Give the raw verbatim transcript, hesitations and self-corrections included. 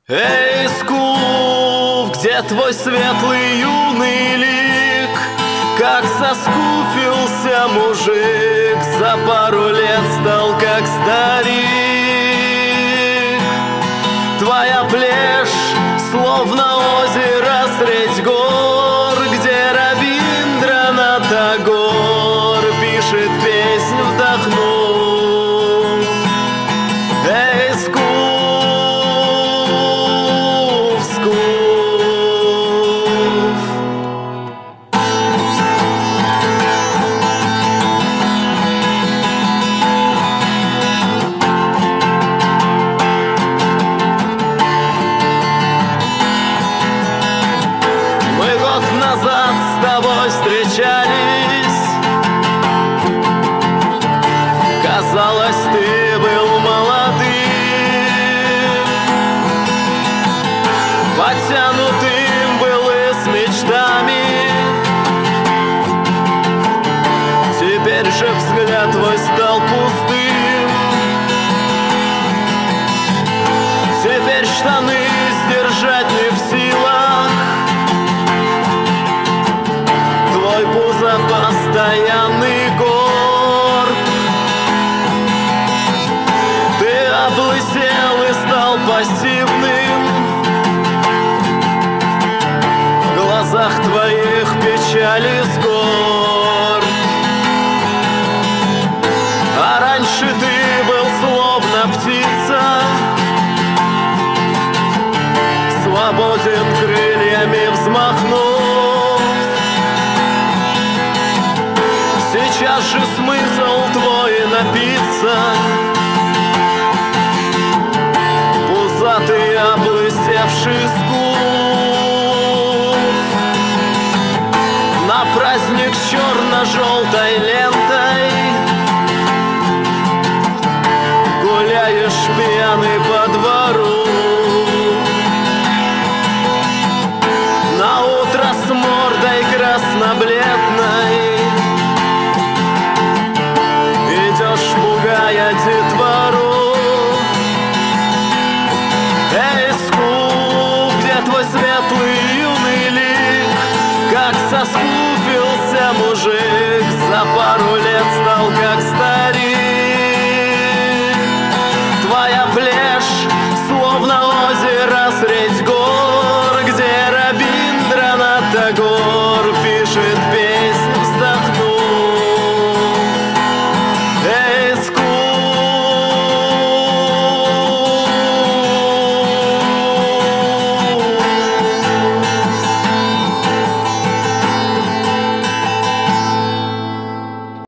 Эй, скуф, где твой светлый юный лик? Как соскуфился мужик, за пару лет стал как старик. Твоя плешь, словно озеро средь гор, где Равиндранат Тагор пишет песнь, вдохнув. Эй, скуф, скуф. Мы год назад с тобой встречались. Казалось, ты был молодым, подтянутым был и с мечтами. Теперь же взгляд твой стал пустым. Теперь штаны сдержать не в силах. Твой пузо постоянный горб. Ты облысел и стал пассивным. В глазах твоих печаль и скорбь. А раньше ты был словно птица, свободен крыльями взмахнув. Сейчас же смысл твой напиться. Пузатый облысевший скуф. На праздник с черно-желтой лентой гуляешь пьяный по двору. На утро с мордой красно-бледной идешь, пугая детвору. Эй, скуф, где твой светлый юный лик? Как соскуфился мужик, за пару лет стал как старик.